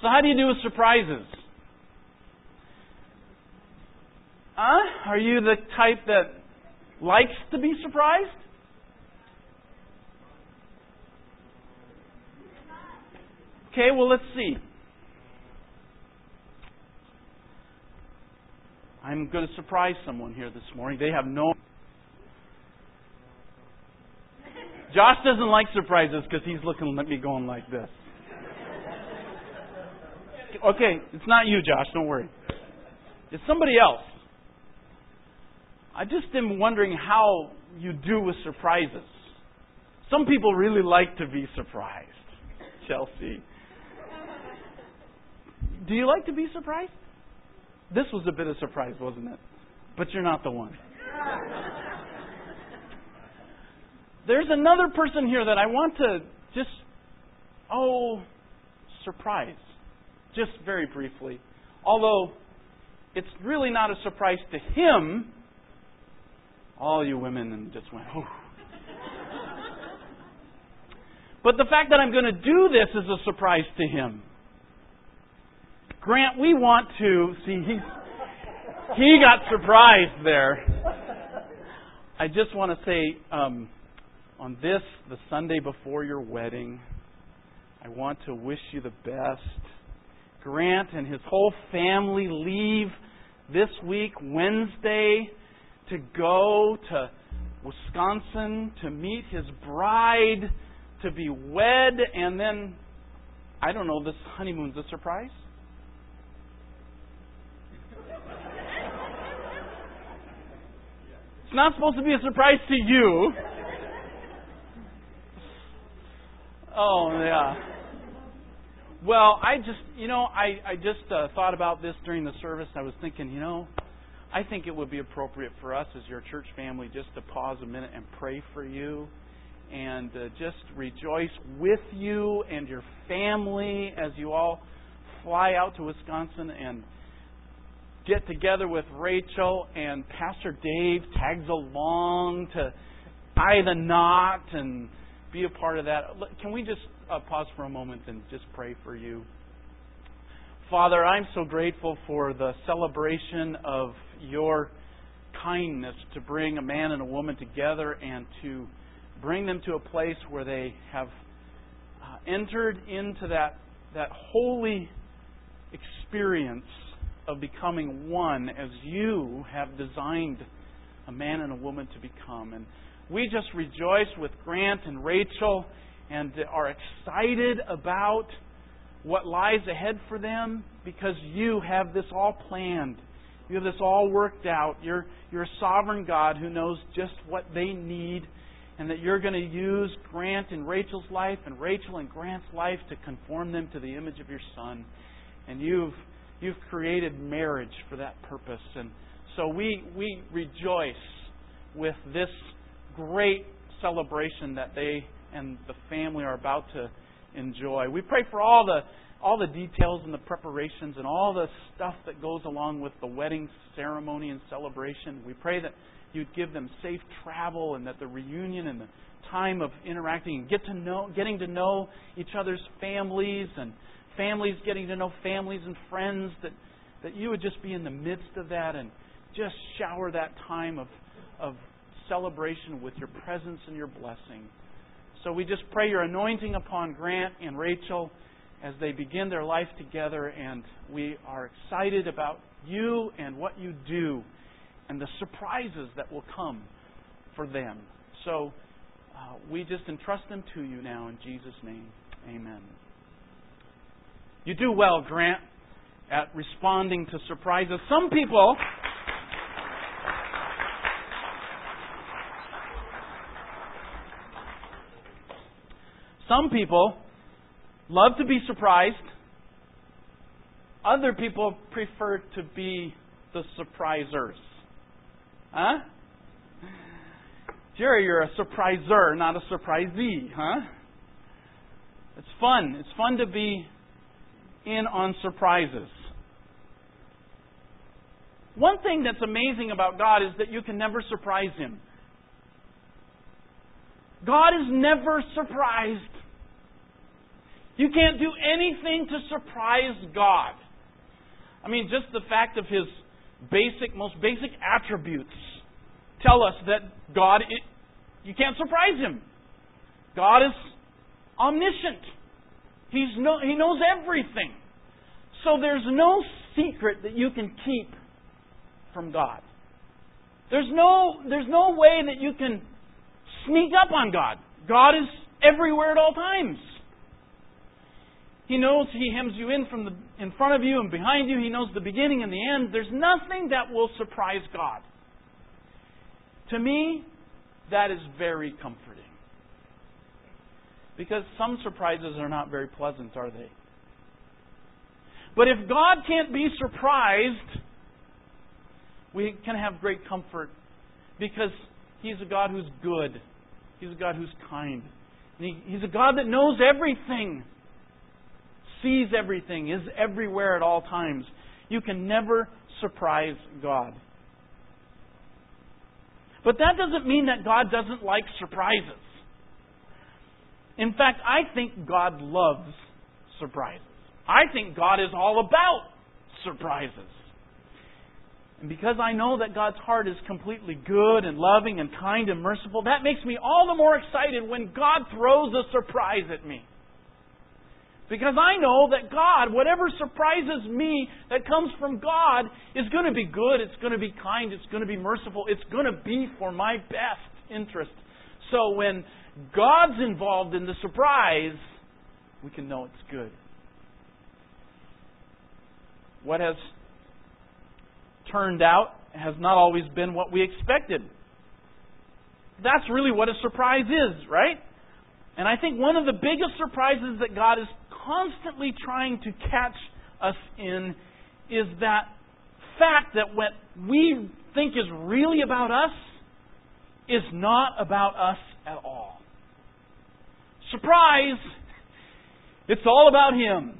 So how do you do with surprises? Are you the type that likes to be surprised? Okay, well, let's see. I'm going to surprise someone here this morning. They have no... Josh doesn't like surprises because he's looking at me going like this. Okay, it's not you, Josh. Don't worry. It's somebody else. I just am wondering how you do with surprises. Some people really like to be surprised. Chelsea. Do you like to be surprised? This was a bit of surprise, wasn't it? But you're not the one. There's another person here that I want to just, surprise. Just very briefly. Although, it's really not a surprise to him. All you women just went, oh. But the fact that I'm going to do this is a surprise to him. Grant, we want to... See, he got surprised there. I just want to say, on this, the Sunday before your wedding, I want to wish you the best. Grant and his whole family leave this week, Wednesday, to go to Wisconsin to meet his bride, to be wed, and then, I don't know, this honeymoon's a surprise? It's not supposed to be a surprise to you. Oh, yeah. Well, I just thought about this during the service. I was thinking, I think it would be appropriate for us as your church family just to pause a minute and pray for you and just rejoice with you and your family as you all fly out to Wisconsin and get together with Rachel, and Pastor Dave tags along to tie the knot and be a part of that. Can we just pause for a moment and just pray for you? Father, I'm so grateful for the celebration of your kindness to bring a man and a woman together and to bring them to a place where they have entered into that holy experience of becoming one as you have designed a man and a woman to become. And we just rejoice with Grant and Rachel and are excited about what lies ahead for them because you have this all planned. You have this all worked out. You're a sovereign God who knows just what they need, and that you're going to use Grant and Rachel's life and Rachel and Grant's life to conform them to the image of your Son. And you've created marriage for that purpose. And so we rejoice with this great celebration that they and the family are about to enjoy. We pray for all the details and the preparations and all the stuff that goes along with the wedding ceremony and celebration. We pray that you'd give them safe travel and that the reunion and the time of interacting and getting to know each other's families and families getting to know families and friends, that you would just be in the midst of that and just shower that time of celebration with your presence and your blessing. So we just pray your anointing upon Grant and Rachel as they begin their life together, and we are excited about you and what you do and the surprises that will come for them. So we just entrust them to you now in Jesus' name. Amen. You do well, Grant, at responding to surprises. Some people love to be surprised. Other people prefer to be the surprisers. Huh? Jerry, you're a surpriser, not a surprisee, huh? It's fun. It's fun to be in on surprises. One thing that's amazing about God is that you can never surprise Him. God is never surprised. You can't do anything to surprise God. I mean, just the fact of His most basic attributes tell us that God, you can't surprise Him. God is omniscient. He knows everything. So there's no secret that you can keep from God. There's no way that you can sneak up on God. God is everywhere at all times. He knows He hems you in front of you and behind you. He knows the beginning and the end. There's nothing that will surprise God. To me, that is very comforting. Because some surprises are not very pleasant, are they? But if God can't be surprised, we can have great comfort because He's a God who's good. He's a God who's kind. He's a God that knows everything, sees everything, is everywhere at all times. You can never surprise God. But that doesn't mean that God doesn't like surprises. In fact, I think God loves surprises. I think God is all about surprises. And because I know that God's heart is completely good and loving and kind and merciful, that makes me all the more excited when God throws a surprise at me. Because I know that God, whatever surprises me that comes from God, is going to be good, it's going to be kind, it's going to be merciful, it's going to be for my best interest. So when God's involved in the surprise, we can know it's good. What has turned out has not always been what we expected. That's really what a surprise is, right? And I think one of the biggest surprises that God is constantly trying to catch us in is that fact that what we think is really about us is not about us at all. Surprise! It's all about Him.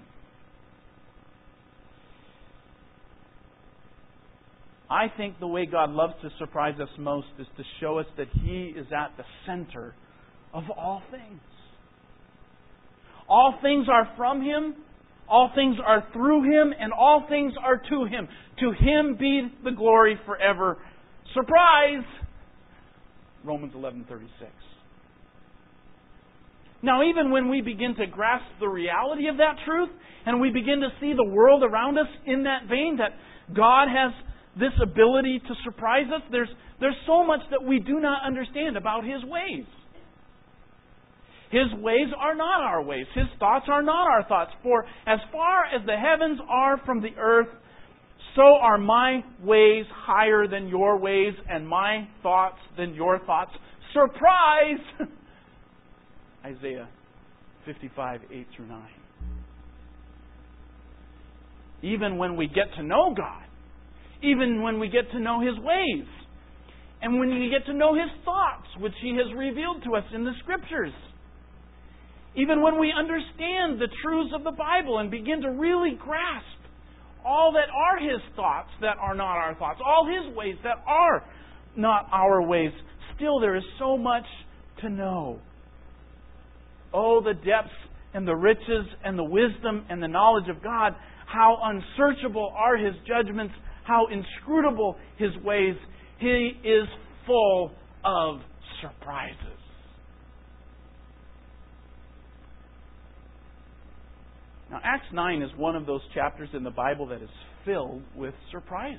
I think the way God loves to surprise us most is to show us that He is at the center of all things. All things are from Him, all things are through Him, and all things are to Him. To Him be the glory forever. Surprise! Romans 11:36. Now, even when we begin to grasp the reality of that truth, and we begin to see the world around us in that vein, that God has this ability to surprise us, there's so much that we do not understand about His ways. His ways are not our ways. His thoughts are not our thoughts. For as far as the heavens are from the earth, so are my ways higher than your ways, and my thoughts than your thoughts. Surprise! Isaiah 55, 8 through 9. Even when we get to know God, even when we get to know His ways, and when we get to know His thoughts, which He has revealed to us in the Scriptures, even when we understand the truths of the Bible and begin to really grasp all that are His thoughts that are not our thoughts, all His ways that are not our ways, still there is so much to know. Oh, the depths and the riches and the wisdom and the knowledge of God. How unsearchable are His judgments. How inscrutable His ways. He is full of surprises. Now, Acts 9 is one of those chapters in the Bible that is filled with surprises.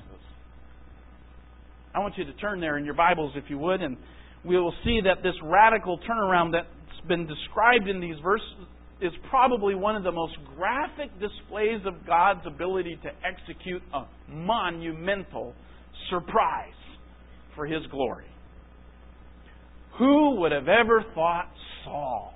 I want you to turn there in your Bibles, if you would, and we will see that this radical turnaround that's been described in these verses is probably one of the most graphic displays of God's ability to execute a monumental surprise for His glory. Who would have ever thought Saul?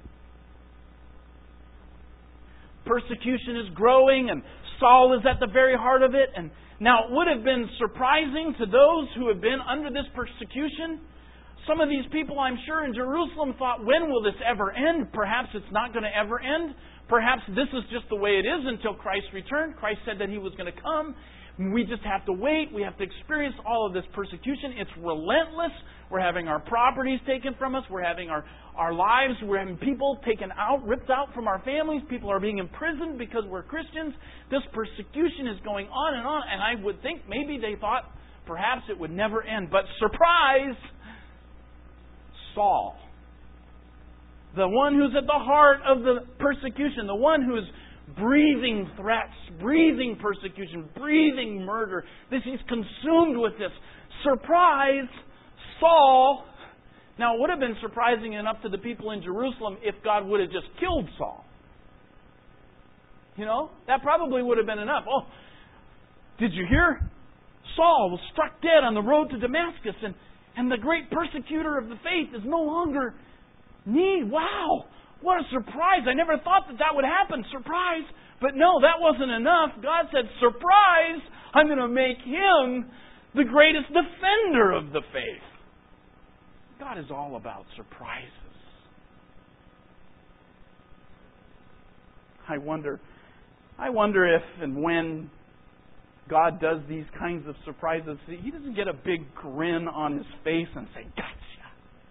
Persecution is growing and Saul is at the very heart of it. And now it would have been surprising to those who have been under this persecution. Some of these people, I'm sure, in Jerusalem thought, when will this ever end? Perhaps it's not going to ever end. Perhaps this is just the way it is until Christ returned. Christ said that He was going to come. We just have to wait. We have to experience all of this persecution. It's relentless. We're having our properties taken from us. We're having our lives. We're having people taken out, ripped out from our families. People are being imprisoned because we're Christians. This persecution is going on. And I would think maybe they thought perhaps it would never end. But surprise! Saul, the one who's at the heart of the persecution, the one who's breathing threats, breathing persecution, breathing murder. He's consumed with this. Surprise! Saul. Now, it would have been surprising enough to the people in Jerusalem if God would have just killed Saul. You know, that probably would have been enough. Oh, did you hear? Saul was struck dead on the road to Damascus, and the great persecutor of the faith is no longer need. Wow! What a surprise. I never thought that would happen. Surprise. But no, that wasn't enough. God said, surprise, I'm going to make him the greatest defender of the faith. God is all about surprises. I wonder if and when God does these kinds of surprises, He doesn't get a big grin on His face and say, gotcha.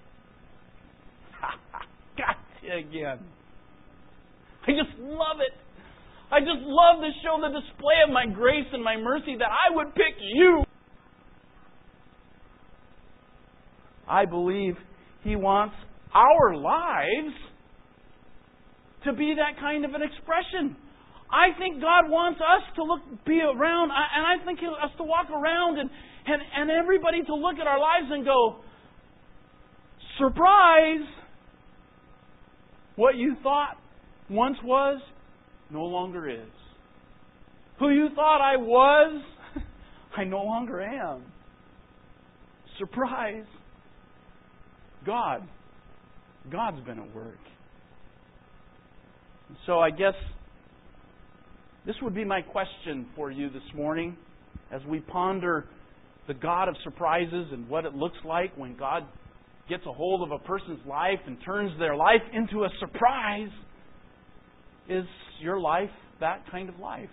Gotcha again. I just love it. I just love to show the display of my grace and my mercy that I would pick you. I believe He wants our lives to be that kind of an expression. I think God wants us to be around, and I think He wants us to walk around and everybody to look at our lives and go, surprise! What you thought once was, no longer is. Who you thought I was, I no longer am. Surprise! God's been at work. So I guess this would be my question for you this morning as we ponder the God of surprises and what it looks like when God gets a hold of a person's life and turns their life into a surprise. Is your life that kind of life?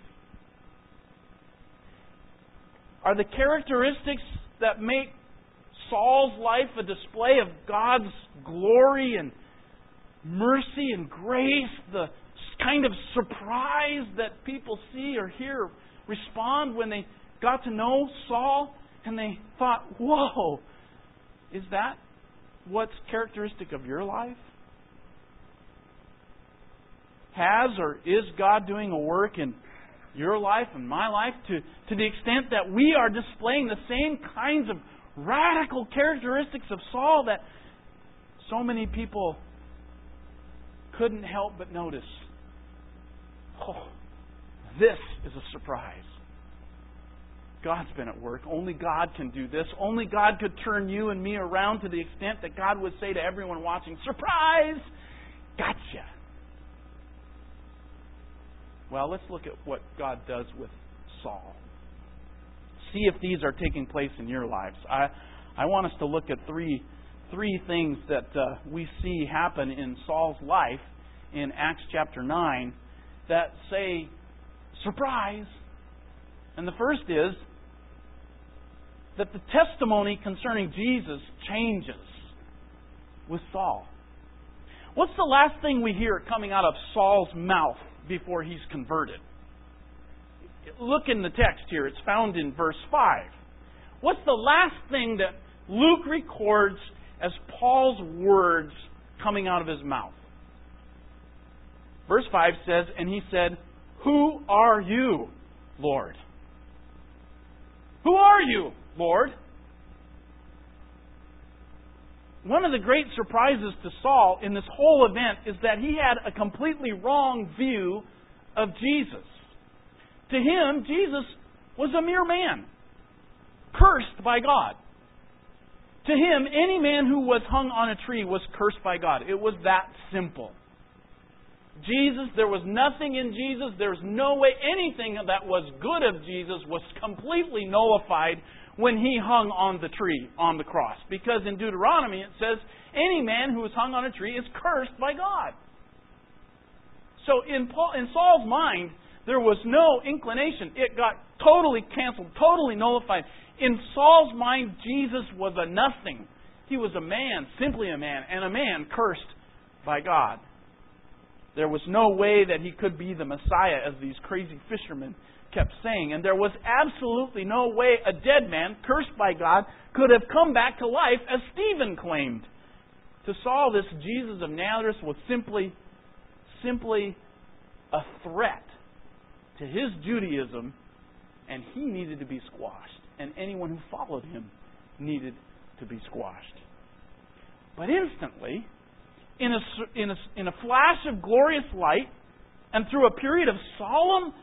Are the characteristics that make Saul's life a display of God's glory and mercy and grace, the kind of surprise that people see or hear respond when they got to know Saul and they thought, whoa, is that what's characteristic of your life? Has or is God doing a work in your life and my life to the extent that we are displaying the same kinds of radical characteristics of Saul that so many people couldn't help but notice? Oh, this is a surprise. God's been at work. Only God can do this. Only God could turn you and me around to the extent that God would say to everyone watching, surprise! Gotcha! Well, let's look at what God does with Saul. See if these are taking place in your lives. I want us to look at three things that we see happen in Saul's life in Acts chapter 9 that say, surprise! And the first is that the testimony concerning Jesus changes with Saul. What's the last thing we hear coming out of Saul's mouth before he's converted? Look in the text here. It's found in verse 5. What's the last thing that Luke records as Paul's words coming out of his mouth? Verse 5 says, and he said, who are you, Lord? Who are you, Lord? One of the great surprises to Saul in this whole event is that he had a completely wrong view of Jesus. To him, Jesus was a mere man, cursed by God. To him, any man who was hung on a tree was cursed by God. It was that simple. Jesus, there was nothing in Jesus. There's no way anything that was good of Jesus was completely nullified when He hung on the tree, on the cross. Because in Deuteronomy it says, any man who is hung on a tree is cursed by God. So in Saul's mind, There was no inclination. It got totally canceled, totally nullified. In Saul's mind, Jesus was a nothing. He was a man, simply a man, and a man cursed by God. There was no way that he could be the Messiah, as these crazy fishermen kept saying. And there was absolutely no way a dead man, cursed by God, could have come back to life, as Stephen claimed. To Saul, this Jesus of Nazareth was simply a threat to his Judaism, and he needed to be squashed. And anyone who followed him needed to be squashed. But instantly, in a flash of glorious light, and through a period of solemn,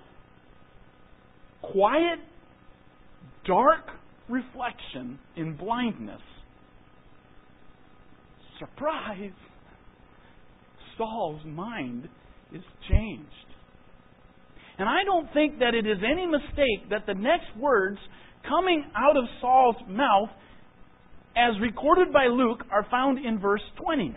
quiet, dark reflection in blindness, surprise, Saul's mind is changed. And I don't think that it is any mistake that the next words coming out of Saul's mouth, as recorded by Luke, are found in verse 20.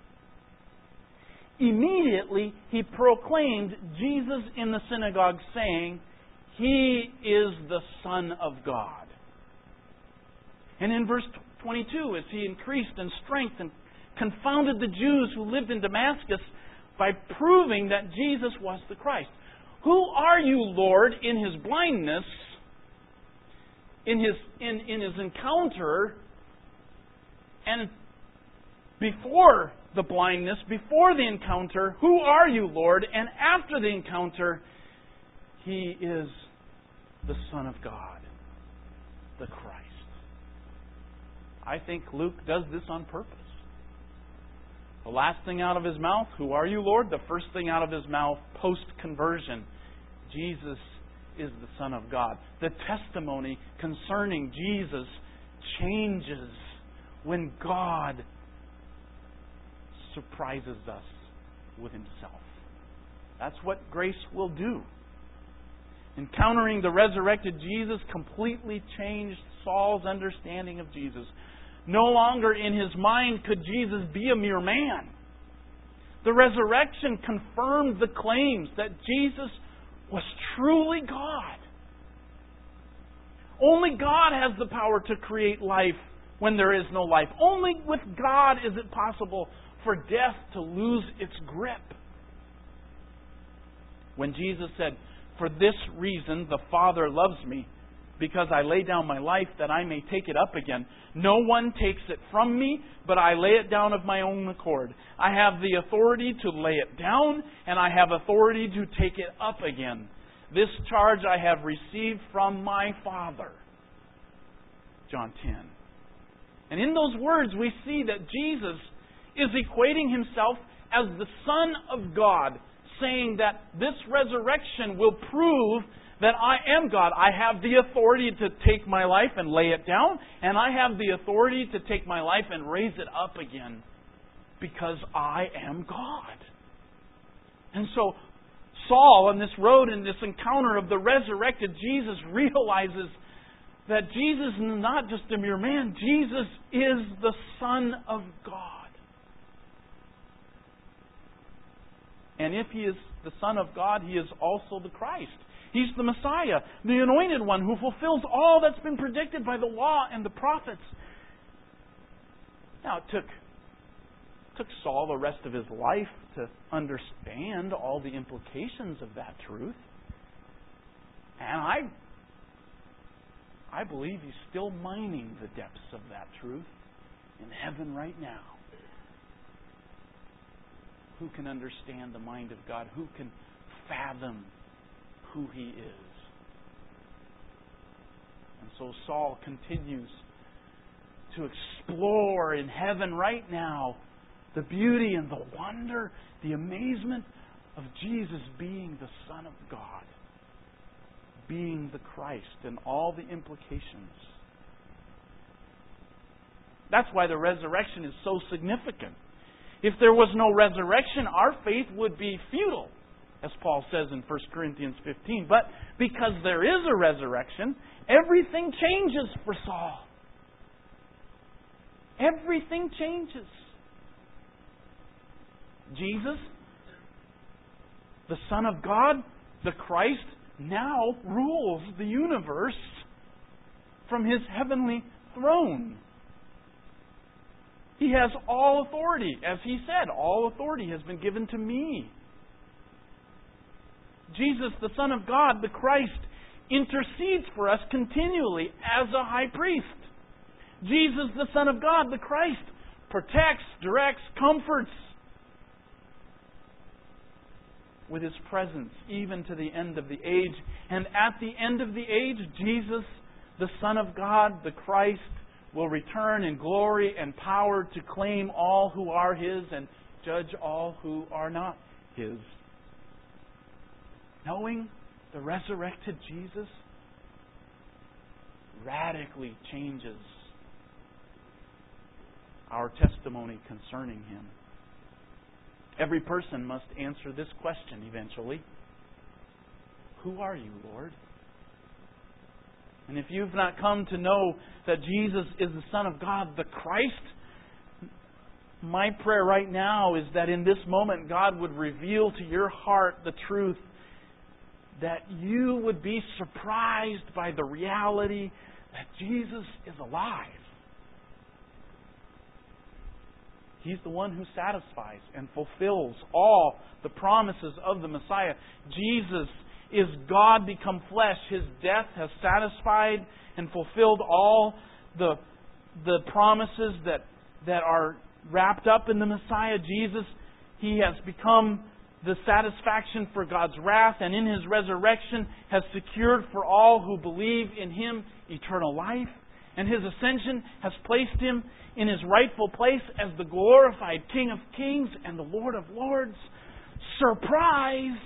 Immediately he proclaimed Jesus in the synagogue, saying, "He is the Son of God." And in verse 22, as he increased in strength and confounded the Jews who lived in Damascus by proving that Jesus was the Christ. Who are you, Lord? In his blindness, in his encounter, and before the blindness, before the encounter, who are you, Lord? And after the encounter, he is the Son of God, the Christ. I think Luke does this on purpose. The last thing out of his mouth, who are you, Lord? The first thing out of his mouth, post-conversion, Jesus is the Son of God. The testimony concerning Jesus changes when God surprises us with Himself. That's what grace will do. Encountering the resurrected Jesus completely changed Saul's understanding of Jesus. No longer in his mind could Jesus be a mere man. The resurrection confirmed the claims that Jesus was truly God. Only God has the power to create life when there is no life. Only with God is it possible for death to lose its grip. When Jesus said, "For this reason the Father loves me, because I lay down my life that I may take it up again. No one takes it from me, but I lay it down of my own accord. I have the authority to lay it down, and I have authority to take it up again. This charge I have received from my Father." John 10. And in those words we see that Jesus is equating Himself as the Son of God, saying that this resurrection will prove that I am God. I have the authority to take my life and lay it down, and I have the authority to take my life and raise it up again, because I am God. And so Saul, on this road, in this encounter of the resurrected Jesus, realizes that Jesus is not just a mere man. Jesus is the Son of God. And if He is the Son of God, He is also the Christ. He's the Messiah, the Anointed One who fulfills all that's been predicted by the law and the prophets. Now, it took Saul the rest of his life to understand all the implications of that truth. And I believe he's still mining the depths of that truth in heaven right now. Who can understand the mind of God? Who can fathom who He is? And so Saul continues to explore in heaven right now the beauty and the wonder, the amazement of Jesus being the Son of God, being the Christ, and all the implications. That's why the resurrection is so significant. If there was no resurrection, our faith would be futile, as Paul says in 1 Corinthians 15. But because there is a resurrection, everything changes for Saul. Everything changes. Jesus, the Son of God, The Christ now rules the universe from His heavenly throne. He has all authority. As He said, all authority has been given to me. Jesus, the Son of God, the Christ, intercedes for us continually as a high priest. Jesus, the Son of God, the Christ, protects, directs, comforts with His presence even to the end of the age. And at the end of the age, Jesus, the Son of God, the Christ, will return in glory and power to claim all who are His and judge all who are not His. Knowing the resurrected Jesus radically changes our testimony concerning Him. Every person must answer this question eventually. Who are you, Lord? And if you've not come to know that Jesus is the Son of God, the Christ, my prayer right now is that in this moment God would reveal to your heart the truth, that you would be surprised by the reality that Jesus is alive. He's the one who satisfies and fulfills all the promises of the Messiah. Jesus is God become flesh. His death has satisfied and fulfilled all the promises that are wrapped up in the Messiah. Jesus, He has become the satisfaction for God's wrath, and in His resurrection has secured for all who believe in Him eternal life. And His ascension has placed Him in His rightful place as the glorified King of Kings and the Lord of Lords. Surprise!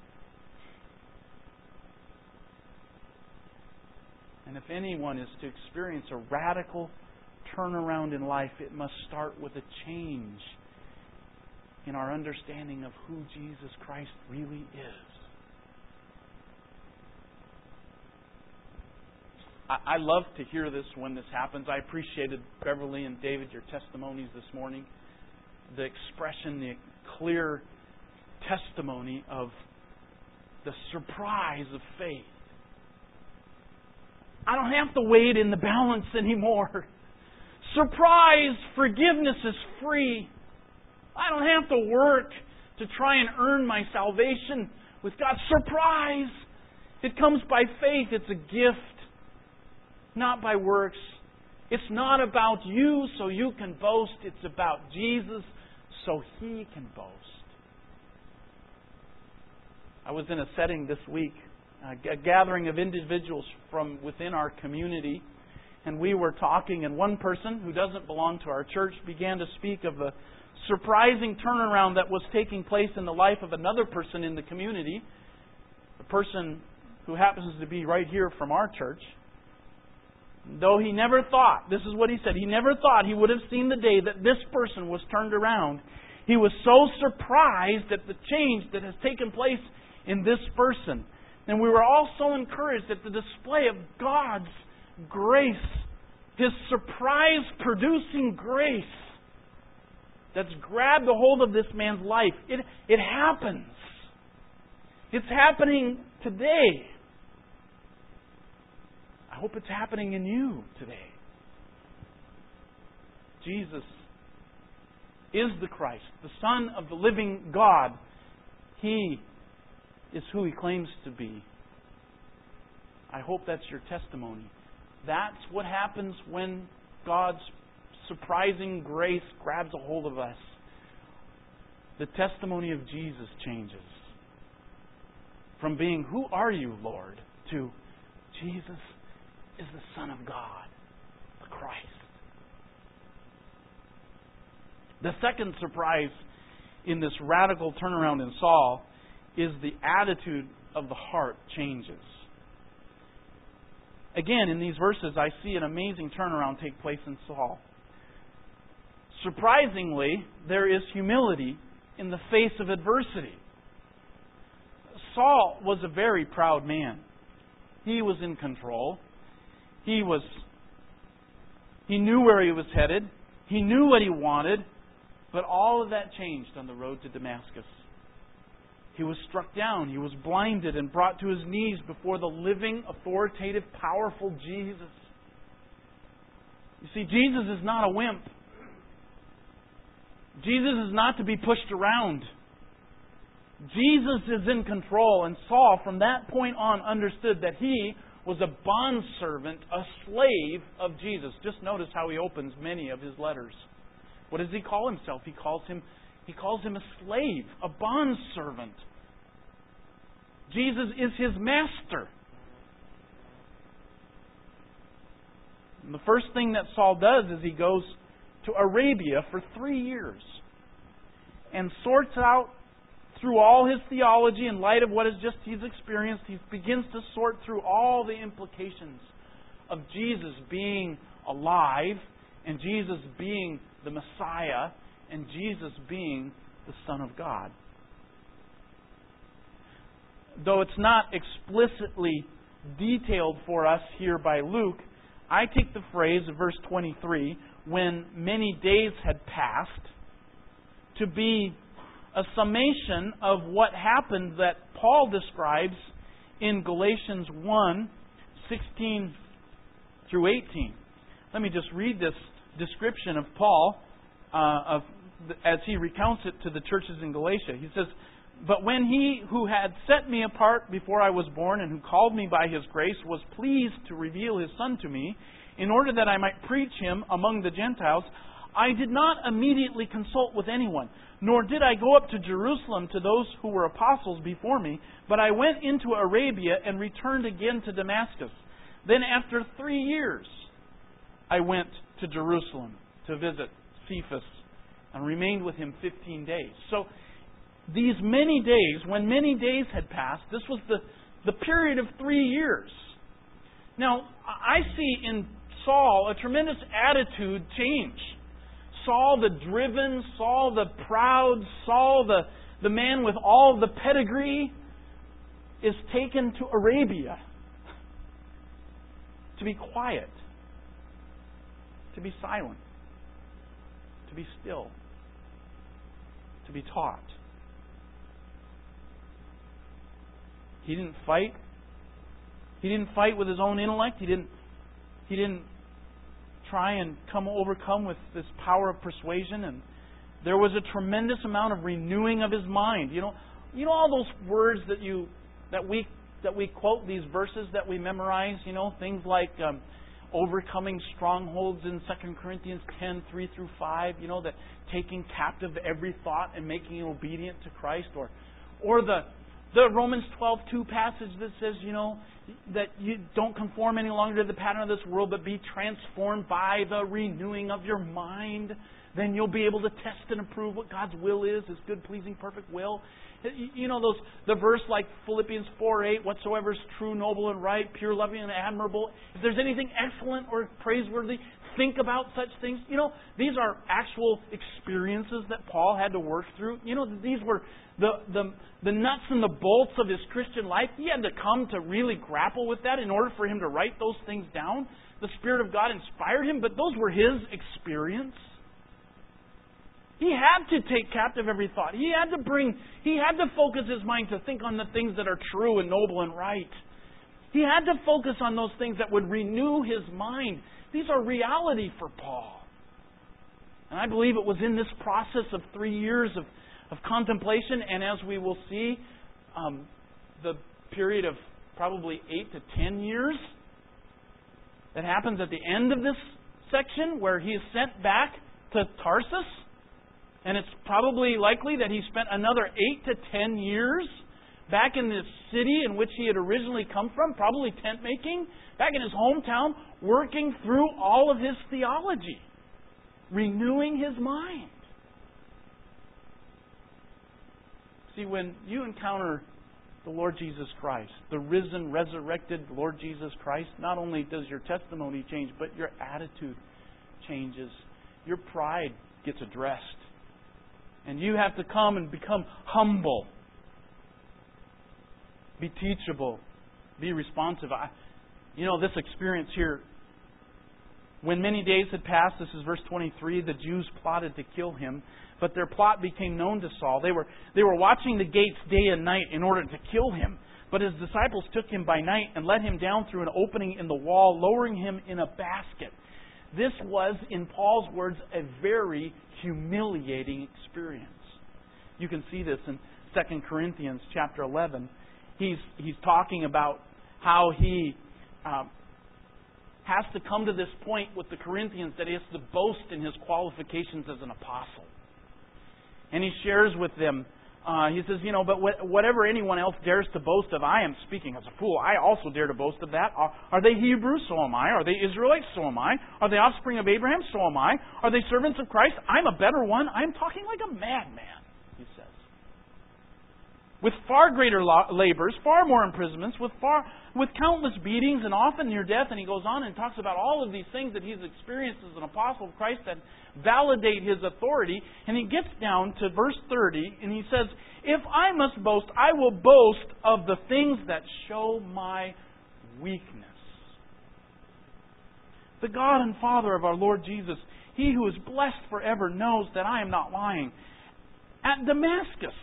And if anyone is to experience a radical turnaround in life, it must start with a change in our understanding of who Jesus Christ really is. I love to hear this when this happens. I appreciated, Beverly and David, your testimonies this morning. The expression, the clear testimony of the surprise of faith. I don't have to weigh it in the balance anymore. Surprise! Forgiveness is free. I don't have to work to try and earn my salvation with God. Surprise! It comes by faith. It's a gift, not by works. It's not about you so you can boast. It's about Jesus so He can boast. I was in a setting this week, a gathering of individuals from within our community, and we were talking, and one person who doesn't belong to our church began to speak of a surprising turnaround that was taking place in the life of another person in the community, a person who happens to be right here from our church. Though he never thought, this is what he said, he never thought he would have seen the day that this person was turned around. He was so surprised at the change that has taken place in this person. And we were all so encouraged at the display of God's grace, His surprise-producing grace that's grabbed a hold of this man's life. It happens. It's happening today. I hope it's happening in you today. Jesus is the Christ, the Son of the living God. He is who He claims to be. I hope that's your testimony. That's what happens when God's surprising grace grabs a hold of us. The testimony of Jesus changes. From being, who are you, Lord, to Jesus is the Son of God, the Christ. The second surprise in this radical turnaround in Saul is the attitude of the heart changes. Again, in these verses, I see an amazing turnaround take place in Saul. Surprisingly, there is humility in the face of adversity. Saul was a very proud man. He was in control. He knew where he was headed. He knew what he wanted. But all of that changed on the road to Damascus. He was struck down. He was blinded and brought to his knees before the living, authoritative, powerful Jesus. You see, Jesus is not a wimp. Jesus is not to be pushed around. Jesus is in control, and Saul from that point on understood that he was a bondservant, a slave of Jesus. Just notice how he opens many of his letters. What does he call himself? He calls him a slave, a bondservant. Jesus is his master. And the first thing that Saul does is he goes to Arabia for 3 years and sorts out through all his theology in light of what he's experienced. He begins to sort through all the implications of Jesus being alive and Jesus being the Messiah and Jesus being the Son of God. Though it's not explicitly detailed for us here by Luke, I take the phrase of verse 23, when many days had passed, to be a summation of what happened that Paul describes in Galatians 1, 16 through 18. Let me just read this description of Paul as he recounts it to the churches in Galatia. He says, "But when he who had set me apart before I was born and who called me by his grace was pleased to reveal his Son to me, in order that I might preach him among the Gentiles, I did not immediately consult with anyone, nor did I go up to Jerusalem to those who were apostles before me, but I went into Arabia and returned again to Damascus. Then after 3 years, I went to Jerusalem to visit Cephas and remained with him 15 days. So these many days, when many days had passed, this was the period of 3 years. Now, I see in Saul a tremendous attitude change. Saul the driven, Saul the proud, Saul the man with all the pedigree is taken to Arabia to be quiet, to be silent, to be still, to be taught. He didn't fight. He didn't fight with his own intellect. He didn't try and overcome with this power of persuasion. And there was a tremendous amount of renewing of his mind. You know all those words that we quote, these verses that we memorize. Things like overcoming strongholds in 2 Corinthians 10, 3 through 5. That taking captive every thought and making it obedient to Christ, or the Romans 12:2 passage that says, that you don't conform any longer to the pattern of this world, but be transformed by the renewing of your mind. Then you'll be able to test and approve what God's will is, His good, pleasing, perfect will. The verse like Philippians 4:8, whatsoever is true, noble, and right, pure, loving, and admirable. If there's anything excellent or praiseworthy, think about such things. These are actual experiences that Paul had to work through. These were the nuts and the bolts of his Christian life. He had to come to really grapple with that in order for him to write those things down. The Spirit of God inspired him, but those were his experience. He had to take captive every thought. He had to focus his mind to think on the things that are true and noble and right. He had to focus on those things that would renew his mind. These are reality for Paul. And I believe it was in this process of 3 years of contemplation, and as we will see, the period of probably 8 to 10 years that happens at the end of this section, where he is sent back to Tarsus. And it's probably likely that he spent another 8 to 10 years back in this city in which he had originally come from, probably tent making, back in his hometown, working through all of his theology, renewing his mind. See, when you encounter the Lord Jesus Christ, the risen, resurrected Lord Jesus Christ, not only does your testimony change, but your attitude changes. Your pride gets addressed. And you have to come and become humble. Be teachable. Be responsive. This experience here When many days had passed, this is verse 23, the Jews plotted to kill him, but their plot became known to Saul. They were watching the gates day and night in order to kill him. But his disciples took him by night and let him down through an opening in the wall, lowering him in a basket. This was, in Paul's words, a very humiliating experience. You can see this in 2 Corinthians chapter 11. He's talking about how he has to come to this point with the Corinthians that he has to boast in his qualifications as an apostle. And he shares with them, he says, but whatever anyone else dares to boast of, I am speaking as a fool. I also dare to boast of that. Are they Hebrews? So am I. Are they Israelites? So am I. Are they offspring of Abraham? So am I. Are they servants of Christ? I'm a better one. I'm talking like a madman, he says. With far greater labors, far more imprisonments, with countless beatings and often near death. And he goes on and talks about all of these things that he's experienced as an apostle of Christ that validate his authority. And he gets down to verse 30 and he says, if I must boast, I will boast of the things that show my weakness. The God and Father of our Lord Jesus, He who is blessed forever, knows that I am not lying. At Damascus,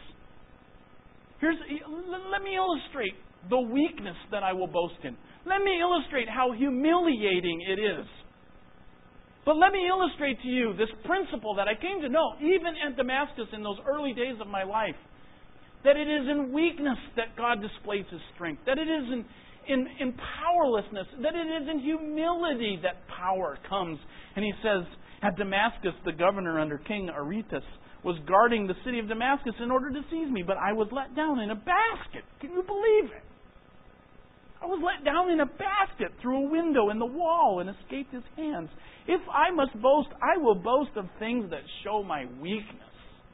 let me illustrate the weakness that I will boast in. Let me illustrate how humiliating it is. But let me illustrate to you this principle that I came to know, even at Damascus in those early days of my life, that it is in weakness that God displays His strength, that it is in powerlessness, that it is in humility that power comes. And he says, at Damascus, the governor under King Aretas was guarding the city of Damascus in order to seize me, but I was let down in a basket. Can you believe it? I was let down in a basket through a window in the wall and escaped his hands. If I must boast, I will boast of things that show my weakness.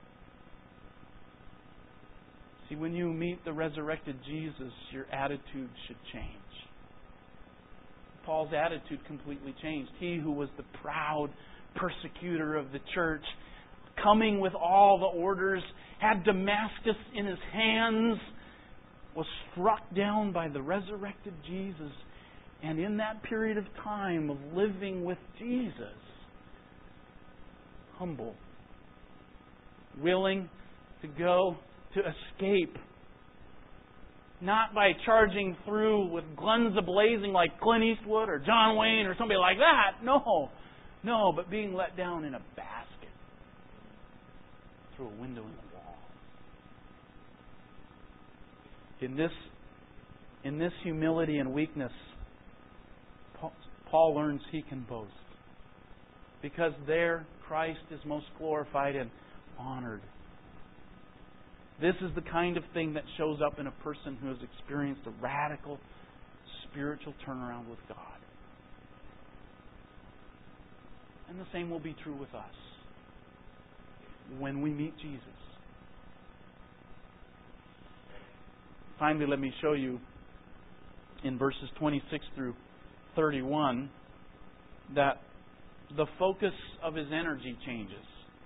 See, when you meet the resurrected Jesus, your attitude should change. Paul's attitude completely changed. He who was the proud persecutor of the church, coming with all the orders, had Damascus in his hands, was struck down by the resurrected Jesus. And in that period of time of living with Jesus, humble, willing to go to escape, not by charging through with guns a-blazing like Clint Eastwood or John Wayne or somebody like that. No, but being let down in a basket through a window in the wall. In this humility and weakness, Paul learns he can boast. Because there, Christ is most glorified and honored. This is the kind of thing that shows up in a person who has experienced a radical spiritual turnaround with God. And the same will be true with us when we meet Jesus. Finally, let me show you in verses 26 through 31 that the focus of his energy changes.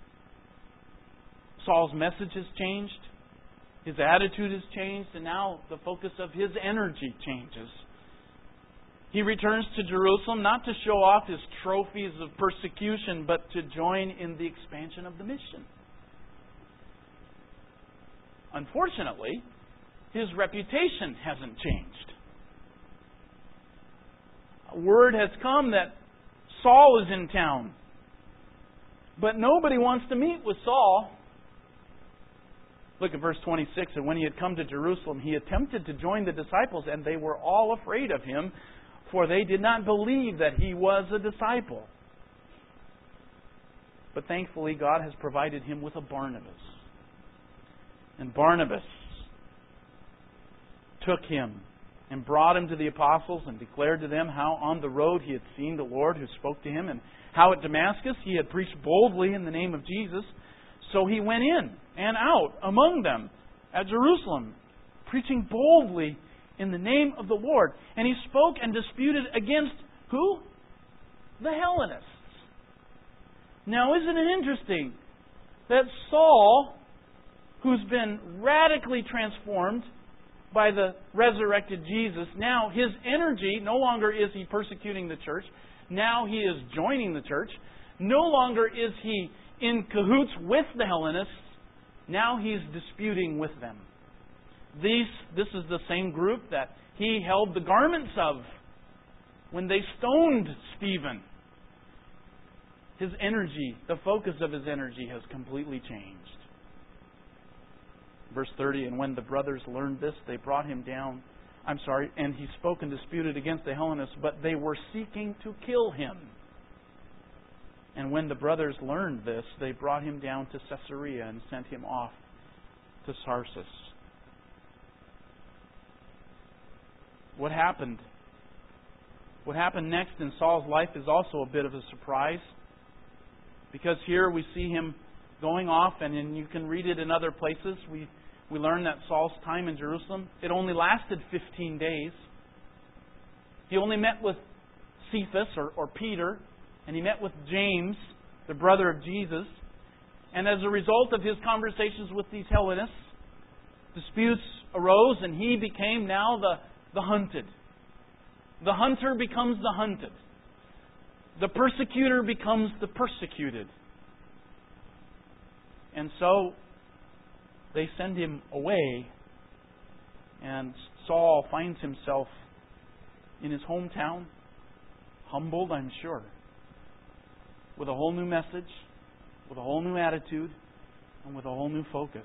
Saul's message has changed. His attitude has changed, and now the focus of his energy changes. He returns to Jerusalem not to show off his trophies of persecution, but to join in the expansion of the mission. Unfortunately, his reputation hasn't changed. Word has come that Saul is in town, but nobody wants to meet with Saul. Look at verse 26. And when he had come to Jerusalem, he attempted to join the disciples, and they were all afraid of him, for they did not believe that he was a disciple. But thankfully, God has provided him with a Barnabas. And Barnabas took him and brought him to the apostles and declared to them how on the road he had seen the Lord who spoke to him, and how at Damascus he had preached boldly in the name of Jesus. So he went in and out among them at Jerusalem, preaching boldly in the name of the Lord. And he spoke and disputed against who? The Hellenists. Now, isn't it interesting that Saul, who's been radically transformed, by the resurrected Jesus, now his energy, no longer is he persecuting the church. Now he is joining the church. No longer is he in cahoots with the Hellenists. Now he's disputing with them. This is the same group that he held the garments of when they stoned Stephen. His energy, the focus of his energy has completely changed. Verse 30, and when the brothers learned this, they brought him down. And he spoke and disputed against the Hellenists, but they were seeking to kill him. And when the brothers learned this, they brought him down to Caesarea and sent him off to Tarsus. What happened? What happened next in Saul's life is also a bit of a surprise. Because here we see him going off, and you can read it in other places. We learn that Saul's time in Jerusalem, it only lasted 15 days. He only met with Cephas, or Peter, and he met with James, the brother of Jesus. And as a result of his conversations with these Hellenists, disputes arose, and he became now the hunted. The hunter becomes the hunted. The persecutor becomes the persecuted. And so they send him away, and Saul finds himself in his hometown, humbled, I'm sure, with a whole new message, with a whole new attitude, and with a whole new focus.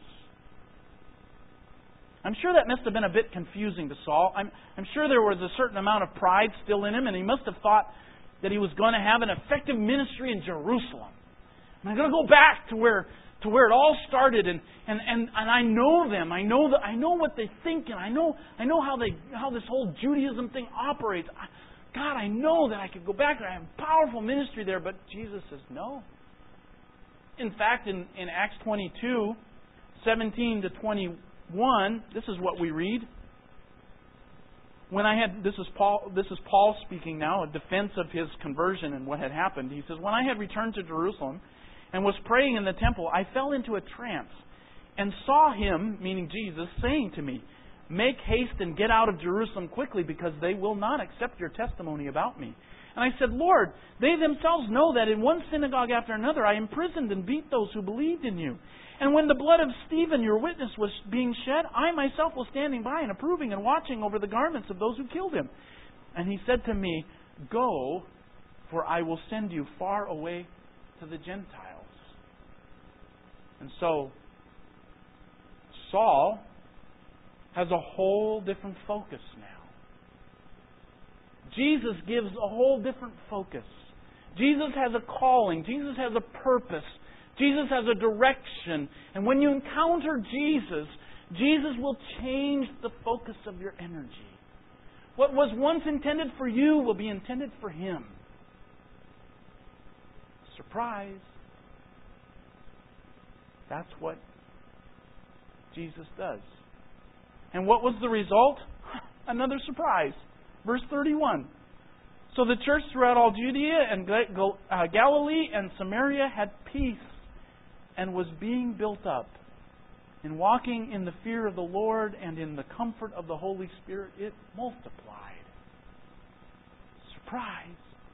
I'm sure that must have been a bit confusing to Saul. I'm sure there was a certain amount of pride still in him, and he must have thought that he was going to have an effective ministry in Jerusalem. I'm going to go back to where it all started, and I know them. I know what they think, and I know how this whole Judaism thing operates. God, I know that I could go back and I have powerful ministry there. But Jesus says no. In fact, in Acts 22, 17 to 21, this is what we read. This is Paul speaking now, a defense of his conversion and what had happened. He says, when I had returned to Jerusalem and was praying in the temple, I fell into a trance and saw him, meaning Jesus, saying to me, make haste and get out of Jerusalem quickly, because they will not accept your testimony about me. And I said, Lord, they themselves know that in one synagogue after another I imprisoned and beat those who believed in you. And when the blood of Stephen, your witness, was being shed, I myself was standing by and approving and watching over the garments of those who killed him. And he said to me, go, for I will send you far away to the Gentiles. And so, Saul has a whole different focus now. Jesus gives a whole different focus. Jesus has a calling. Jesus has a purpose. Jesus has a direction. And when you encounter Jesus, Jesus will change the focus of your energy. What was once intended for you will be intended for Him. Surprise. That's what Jesus does. And what was the result? Another surprise. Verse 31. So the church throughout all Judea and Galilee and Samaria had peace and was being built up. In walking in the fear of the Lord and in the comfort of the Holy Spirit, it multiplied. Surprise.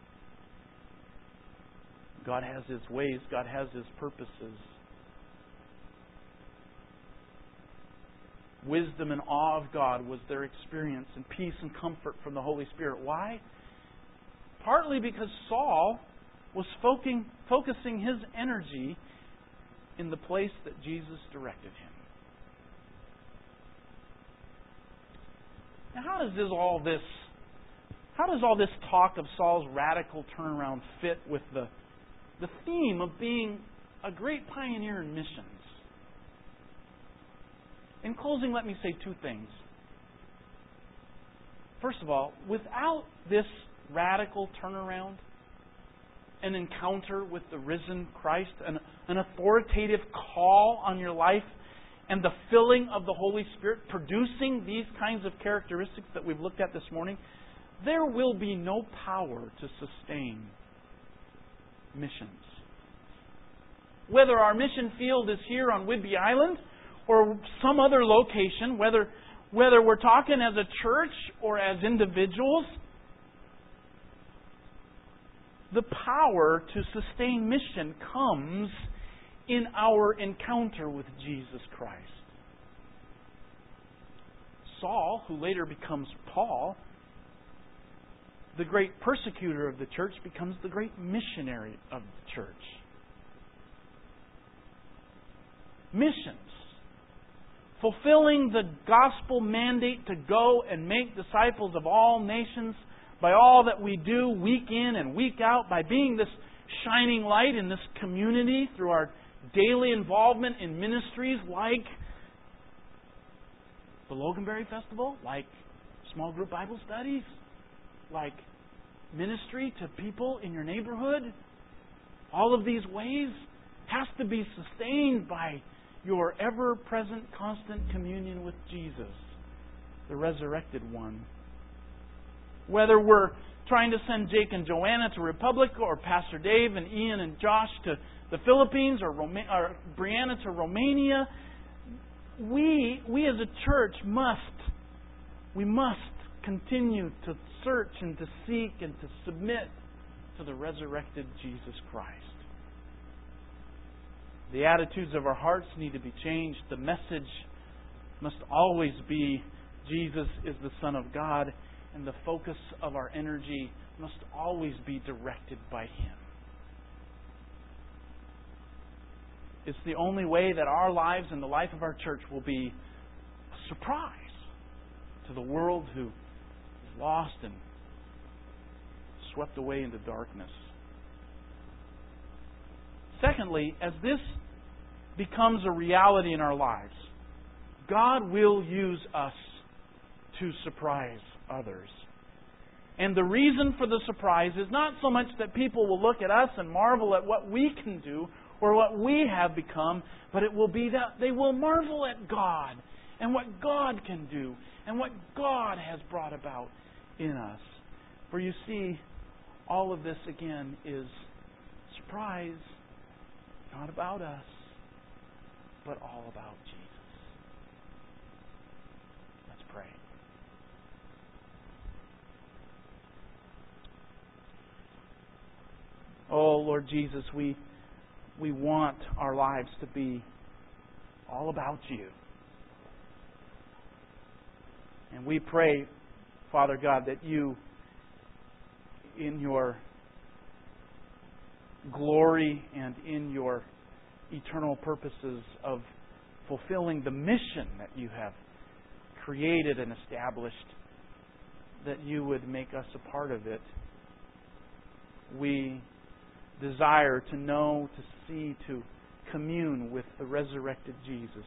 God has His ways. God has His purposes. Wisdom and awe of God was their experience, and peace and comfort from the Holy Spirit. Why? Partly because Saul was focusing his energy in the place that Jesus directed him. Now, how does all this talk of Saul's radical turnaround fit with the theme of being a great pioneer in missions? In closing, let me say two things. First of all, without this radical turnaround, an encounter with the risen Christ, an authoritative call on your life, and the filling of the Holy Spirit producing these kinds of characteristics that we've looked at this morning, there will be no power to sustain missions. Whether our mission field is here on Whidbey Island or some other location, whether Whether we're talking as a church or as individuals, the power to sustain mission comes in our encounter with Jesus Christ. Saul, who later becomes Paul, the great persecutor of the church, becomes the great missionary of the church. Missions. Fulfilling the gospel mandate to go and make disciples of all nations by all that we do week in and week out, by being this shining light in this community through our daily involvement in ministries like the Loganberry Festival, like small group Bible studies, like ministry to people in your neighborhood. All of these ways has to be sustained by your ever-present, constant communion with Jesus, the resurrected one. Whether we're trying to send Jake and Joanna to Republic, or Pastor Dave and Ian and Josh to the Philippines, or Brianna to Romania, we as a church must continue to search and to seek and to submit to the resurrected Jesus Christ. The attitudes of our hearts need to be changed. The message must always be Jesus is the Son of God, and the focus of our energy must always be directed by Him. It's the only way that our lives and the life of our church will be a surprise to the world who is lost and swept away into darkness. Secondly, as this becomes a reality in our lives, God will use us to surprise others. And the reason for the surprise is not so much that people will look at us and marvel at what we can do or what we have become, but it will be that they will marvel at God and what God can do and what God has brought about in us. For you see, all of this again is surprise, not about us, but all about Jesus. Let's pray. Oh, Lord Jesus, we want our lives to be all about You. And we pray, Father God, that You, in Your glory and in Your eternal purposes of fulfilling the mission that You have created and established, that You would make us a part of it. We desire to know, to see, to commune with the resurrected Jesus.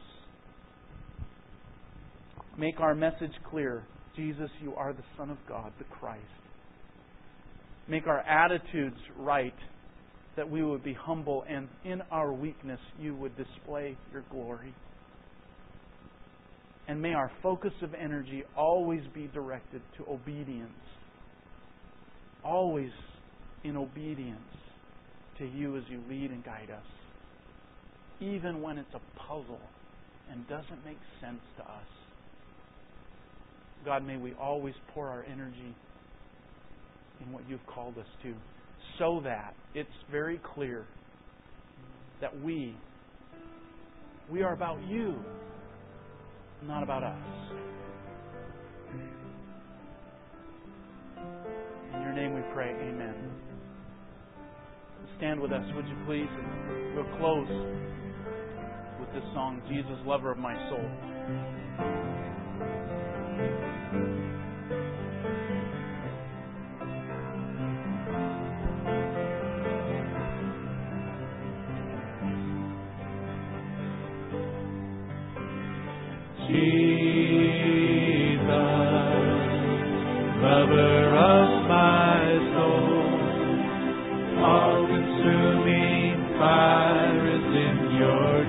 Make our message clear. Jesus, You are the Son of God, the Christ. Make our attitudes right, that we would be humble, and in our weakness You would display Your glory. And may our focus of energy always be directed to obedience. Always in obedience to You as You lead and guide us. Even when it's a puzzle and doesn't make sense to us. God, may we always pour our energy in what You've called us to, so that it's very clear that we are about You, not about us. In Your name we pray, amen. Stand with us, would you please? And we'll close with this song, Jesus, Lover of My Soul. Jesus, Lover of my soul, all-consuming fire is in Your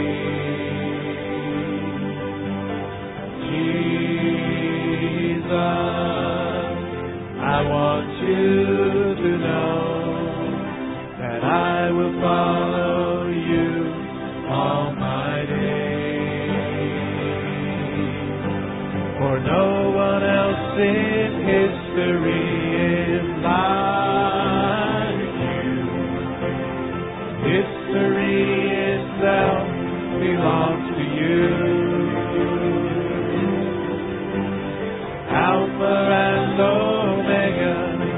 gaze. Jesus, I want You to know that I will follow You all my days.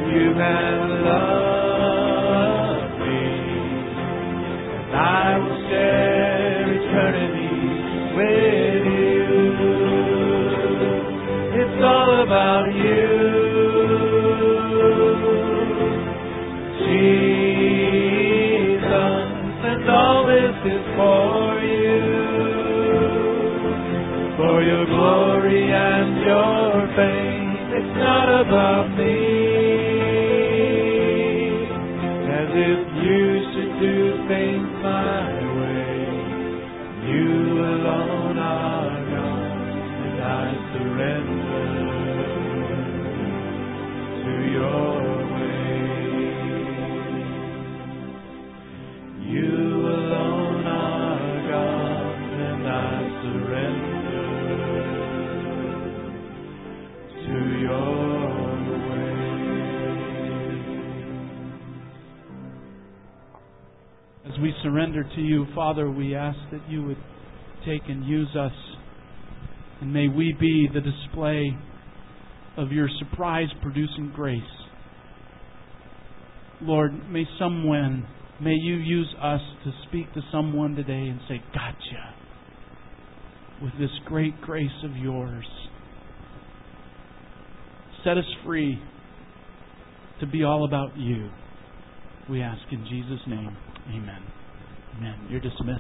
You have loved me, and I will share eternity with you. It's all about you, Jesus, and all this is for you, for your glory and your fame. It's not about me, as if you should do things my way. You alone are God, and I surrender to your way. You alone are God, and I surrender to your way. As we surrender to you, Father, we ask that you would take and use us. And may we be the display of your surprise-producing grace. Lord, may you use us to speak to someone today and say, gotcha, with this great grace of yours. Set us free to be all about you. We ask in Jesus' name. Amen. Amen. You're dismissed.